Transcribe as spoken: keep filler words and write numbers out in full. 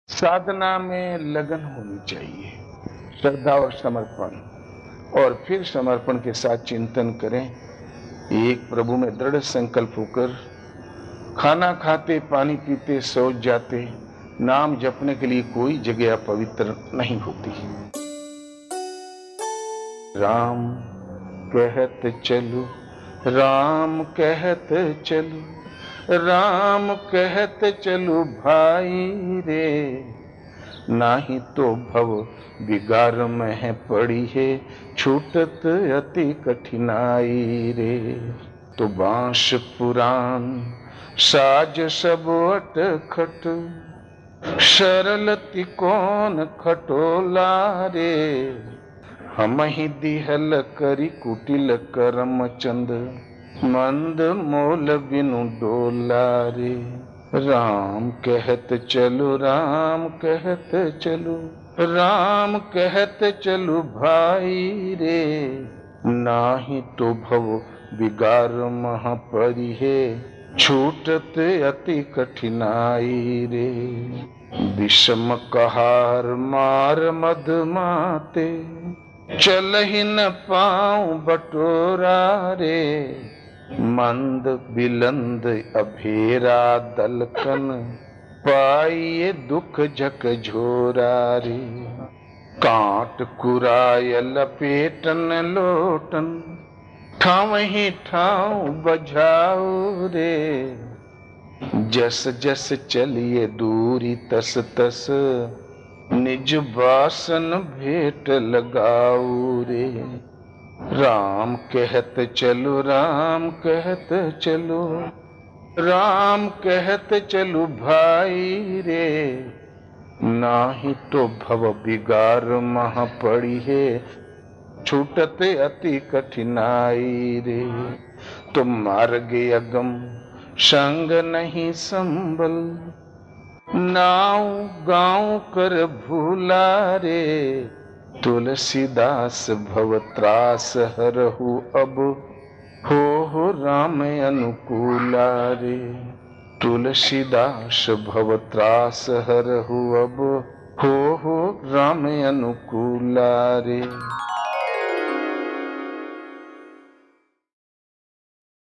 साधना में लगन होनी चाहिए, श्रद्धा और समर्पण। और फिर समर्पण के साथ चिंतन करें। एक प्रभु में दृढ़ संकल्प होकर खाना खाते, पानी पीते, सो जाते, नाम जपने के लिए कोई जगह पवित्र नहीं होती। राम कहत चलो, राम कहत चलो, राम कहत चलो भाई रे, नाही तो भव बिगार में पड़ी है, छूटत अति कठिनाई रे। तो बांश पुराण साज सब अटखट, सरल तिकोन खटोला रे, हम ही दिहल करी कुटिल करम चंद, मंद मोल बिनु डोला रे। राम कहत चलो, राम कहत चलो, राम कहत चलो भाई रे, नाही तो भव बिगार महा परी है, छूटत अति कठिनाई रे। विषम कहार मार मद माते, चल ही न पाऊं बटोरा रे, मंद बिलंद अभेरा दलकन, पाइये दुख झक झोरा रे। कांट कुराय लपेटन लोटन, ठाव ही ठाव बजाओ रे, जस जस चलिए दूरी तस तस, निज बासन भेंट लगाओ रे। राम कहत चलो, राम कहत चलो, राम कहत चलो भाई रे, नाही तो भव बिगार महा पड़ी है, छूटत अति कठिनाई रे। तुम मार्ग अगम संग नहीं संबल, नाव गाँव कर भूला रे, तुलसीदास भव त्रास हरहु अब, हो हो राम अनुकूला रे। तुलसीदास भव त्रास हरहु अब, हो हो राम अनुकूला रे।